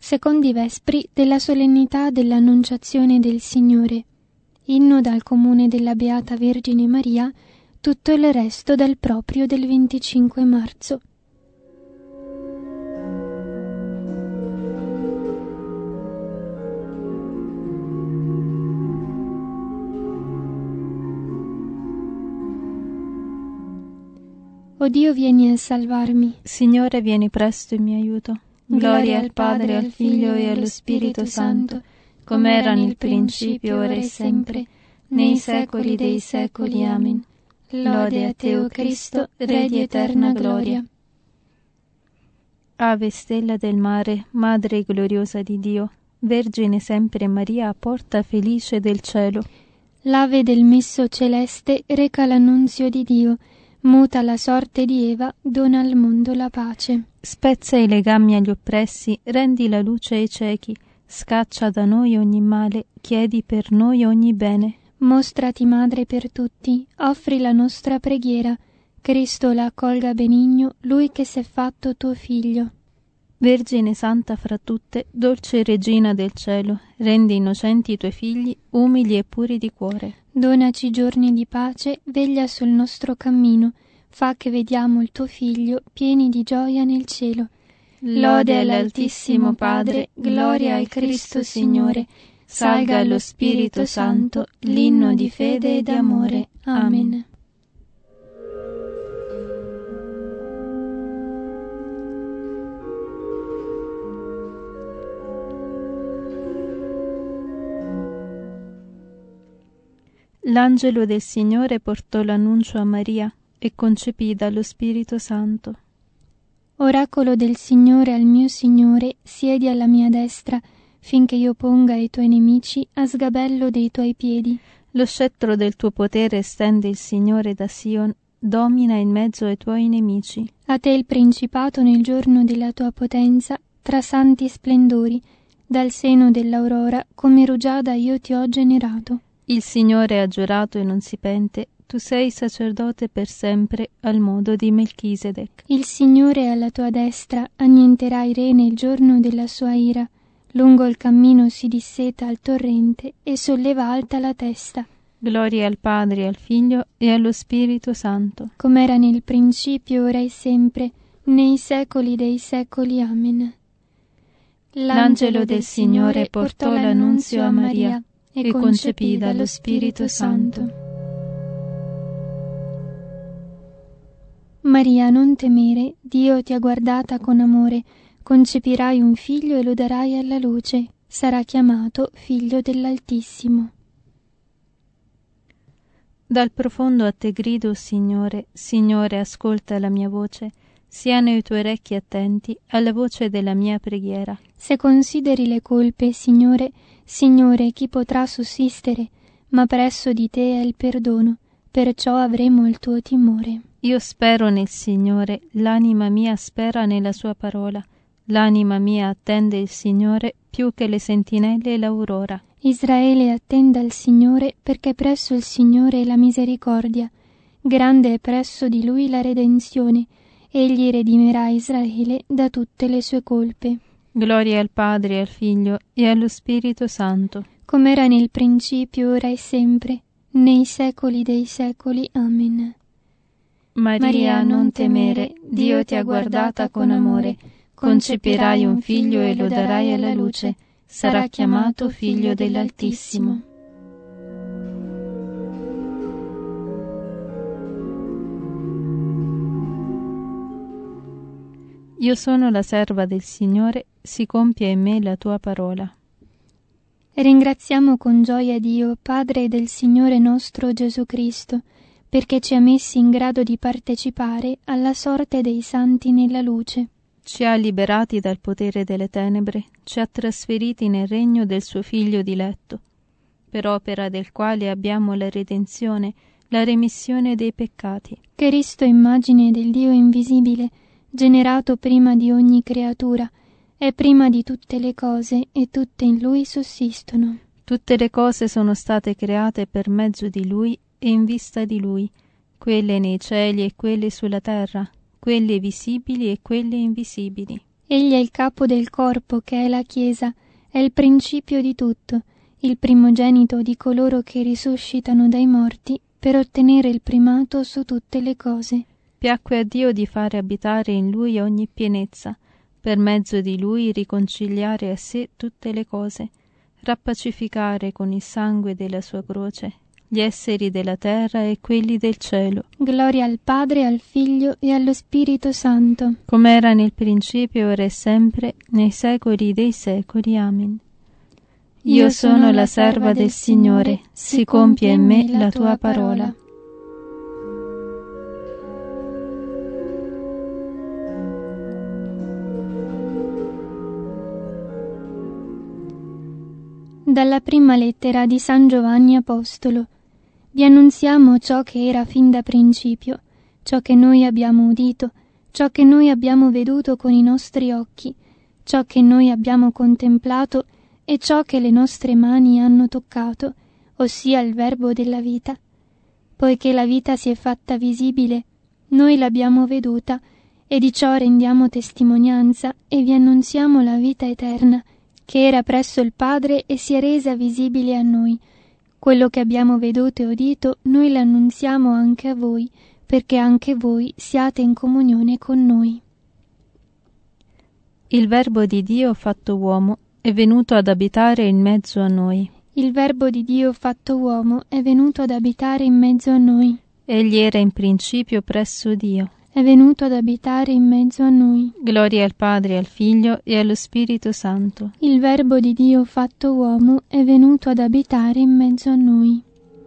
Secondi vespri della solennità dell'Annunciazione del Signore. Inno dal comune della Beata Vergine Maria, tutto il resto dal proprio del 25 marzo. O Dio, vieni a salvarmi. Signore, vieni presto in mio aiuto. Gloria al Padre, al Figlio e allo Spirito Santo, come era nel principio, ora e sempre, nei secoli dei secoli. Amen. Lode a te, o Cristo, Re di eterna gloria. Ave stella del mare, Madre gloriosa di Dio, Vergine sempre Maria, porta felice del cielo. L'ave del messo celeste reca l'annunzio di Dio, muta la sorte di Eva, dona al mondo la pace. Spezza i legami agli oppressi, rendi la luce ai ciechi, scaccia da noi ogni male, chiedi per noi ogni bene. Mostrati madre per tutti, offri la nostra preghiera, Cristo la accolga benigno, Lui che s'è fatto tuo Figlio. Vergine santa fra tutte, dolce Regina del cielo, rendi innocenti i tuoi figli, umili e puri di cuore. Donaci giorni di pace, veglia sul nostro cammino, fa che vediamo il tuo Figlio pieni di gioia nel cielo. Lode all'Altissimo Padre, gloria al Cristo Signore, salga allo Spirito Santo, l'inno di fede e d'amore. Amen. L'angelo del Signore portò l'annuncio a Maria e concepì dallo Spirito Santo. Oracolo del Signore al mio Signore, siedi alla mia destra, finché io ponga i tuoi nemici a sgabello dei tuoi piedi. Lo scettro del tuo potere stende il Signore da Sion, domina in mezzo ai tuoi nemici. A te il principato nel giorno della tua potenza, tra santi splendori, dal seno dell'aurora, come rugiada io ti ho generato. Il Signore ha giurato e non si pente, tu sei sacerdote per sempre al modo di Melchisedec. Il Signore alla tua destra annienterà i re nel giorno della sua ira. Lungo il cammino si disseta al torrente e solleva alta la testa. Gloria al Padre, al Figlio e allo Spirito Santo. Come era nel principio, ora e sempre, nei secoli dei secoli. Amen. L'angelo del Signore portò l'annunzio a Maria e concepì dallo Spirito Santo. Maria, non temere, Dio ti ha guardata con amore, concepirai un figlio e lo darai alla luce, sarà chiamato Figlio dell'Altissimo. Dal profondo a te grido, Signore, Signore, ascolta la mia voce, siano i tuoi orecchi attenti alla voce della mia preghiera. Se consideri le colpe, Signore, Signore, chi potrà sussistere? Ma presso di te è il perdono, perciò avremo il tuo timore. Io spero nel Signore, l'anima mia spera nella sua parola. L'anima mia attende il Signore più che le sentinelle e l'aurora. Israele attenda il Signore, perché presso il Signore è la misericordia. Grande è presso di Lui la redenzione. Egli redimerà Israele da tutte le sue colpe. Gloria al Padre, al Figlio e allo Spirito Santo. Come era nel principio, ora e sempre, nei secoli dei secoli. Amen. Maria, non temere, Dio ti ha guardata con amore. Concepirai un figlio e lo darai alla luce. Sarà chiamato Figlio dell'Altissimo. Io sono la serva del Signore, si compia in me la tua parola. Ringraziamo con gioia Dio, Padre del Signore nostro Gesù Cristo, perché ci ha messi in grado di partecipare alla sorte dei santi nella luce. Ci ha liberati dal potere delle tenebre, ci ha trasferiti nel regno del suo Figlio diletto, per opera del quale abbiamo la redenzione, la remissione dei peccati. Cristo, immagine del Dio invisibile, generato prima di ogni creatura, è prima di tutte le cose e tutte in Lui sussistono. Tutte le cose sono state create per mezzo di Lui e in vista di Lui, quelle nei cieli e quelle sulla terra, quelle visibili e quelle invisibili. Egli è il capo del corpo, che è la Chiesa, è il principio di tutto, il primogenito di coloro che risuscitano dai morti, per ottenere il primato su tutte le cose. Piacque a Dio di fare abitare in Lui ogni pienezza, per mezzo di Lui riconciliare a sé tutte le cose, rappacificare con il sangue della sua croce gli esseri della terra e quelli del cielo. Gloria al Padre, al Figlio e allo Spirito Santo, come era nel principio, ora e sempre, nei secoli dei secoli. Amen. Io sono la serva del Signore, si compia in me la tua parola. Dalla prima lettera di San Giovanni Apostolo. Vi annunziamo ciò che era fin da principio, ciò che noi abbiamo udito, ciò che noi abbiamo veduto con i nostri occhi, ciò che noi abbiamo contemplato e ciò che le nostre mani hanno toccato, ossia il Verbo della vita. Poiché la vita si è fatta visibile, noi l'abbiamo veduta e di ciò rendiamo testimonianza e vi annunziamo la vita eterna, che era presso il Padre e si è resa visibile a noi. Quello che abbiamo veduto e udito noi l'annunziamo anche a voi, perché anche voi siate in comunione con noi. Il Verbo di Dio fatto uomo è venuto ad abitare in mezzo a noi. Il Verbo di Dio fatto uomo è venuto ad abitare in mezzo a noi. Egli era in principio presso Dio. È venuto ad abitare in mezzo a noi. Gloria al Padre, al Figlio e allo Spirito Santo. Il Verbo di Dio fatto uomo è venuto ad abitare in mezzo a noi.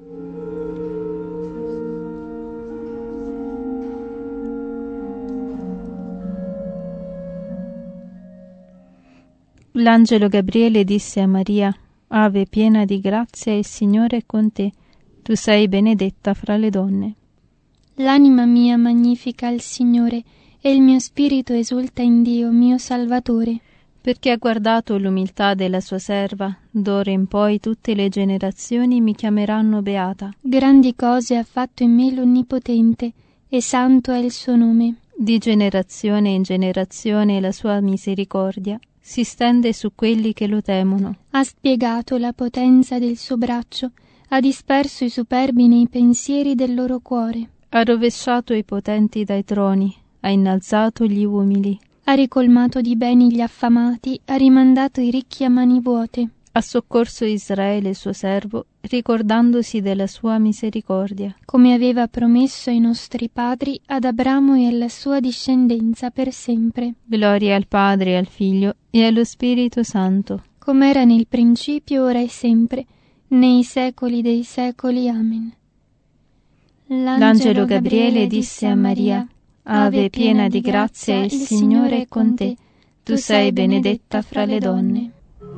L'angelo Gabriele disse a Maria: Ave piena di grazia, il Signore è con te. Tu sei benedetta fra le donne. L'anima mia magnifica il Signore, e il mio spirito esulta in Dio, mio Salvatore. Perché ha guardato l'umiltà della sua serva, d'ora in poi tutte le generazioni mi chiameranno beata. Grandi cose ha fatto in me l'Onnipotente, e santo è il suo nome. Di generazione in generazione la sua misericordia si stende su quelli che lo temono. Ha spiegato la potenza del suo braccio, ha disperso i superbi nei pensieri del loro cuore. Ha rovesciato i potenti dai troni, ha innalzato gli umili. Ha ricolmato di beni gli affamati, ha rimandato i ricchi a mani vuote. Ha soccorso Israele suo servo, ricordandosi della sua misericordia. Come aveva promesso ai nostri padri, ad Abramo e alla sua discendenza per sempre. Gloria al Padre, al Figlio e allo Spirito Santo. Come era nel principio, ora e sempre, nei secoli dei secoli. Amen. L'angelo Gabriele disse a Maria: Ave piena di grazia, il Signore è con te. Tu sei benedetta fra le donne.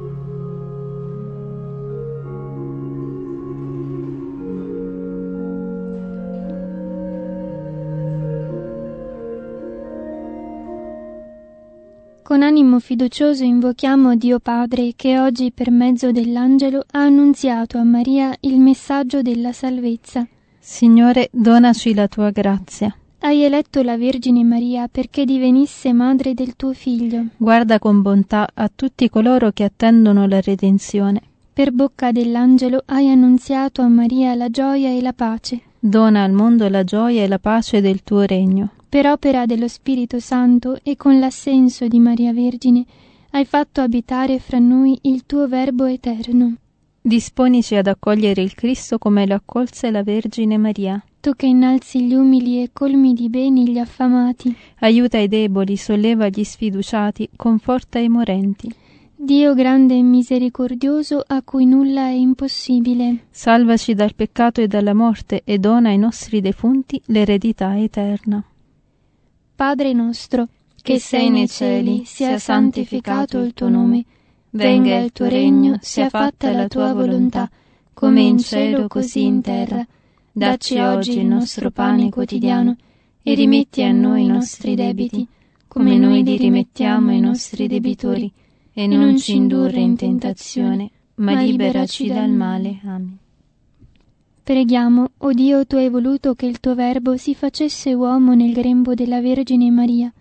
Con animo fiducioso invochiamo Dio Padre, che oggi per mezzo dell'angelo ha annunziato a Maria il messaggio della salvezza. Signore, donaci la tua grazia. Hai eletto la Vergine Maria perché divenisse madre del tuo Figlio. Guarda con bontà a tutti coloro che attendono la redenzione. Per bocca dell'angelo hai annunziato a Maria la gioia e la pace. Dona al mondo la gioia e la pace del tuo regno. Per opera dello Spirito Santo e con l'assenso di Maria Vergine hai fatto abitare fra noi il tuo Verbo eterno. Disponici ad accogliere il Cristo come lo accolse la Vergine Maria. Tu che innalzi gli umili e colmi di beni gli affamati. Aiuta i deboli, solleva gli sfiduciati, conforta i morenti. Dio grande e misericordioso, a cui nulla è impossibile. Salvaci dal peccato e dalla morte e dona ai nostri defunti l'eredità eterna. Padre nostro, che sei nei cieli, sia santificato il tuo nome. Venga il tuo regno, sia fatta la tua volontà, come in cielo così in terra. Dacci oggi il nostro pane quotidiano e rimetti a noi i nostri debiti, come noi li rimettiamo ai nostri debitori, e non ci indurre in tentazione, ma liberaci dal male. Amen. Preghiamo, o Dio, tu hai voluto che il tuo Verbo si facesse uomo nel grembo della Vergine Maria.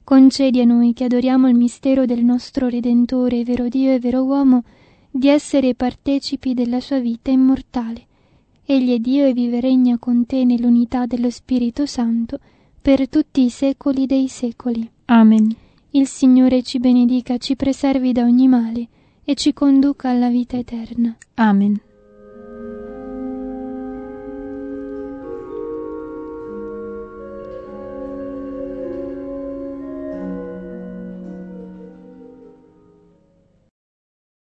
Concedi a noi, che adoriamo il mistero del nostro Redentore, vero Dio e vero uomo, di essere partecipi della sua vita immortale. Egli è Dio e vive e regna con te nell'unità dello Spirito Santo, per tutti i secoli dei secoli. Amen. Il Signore ci benedica, ci preservi da ogni male e ci conduca alla vita eterna. Amen.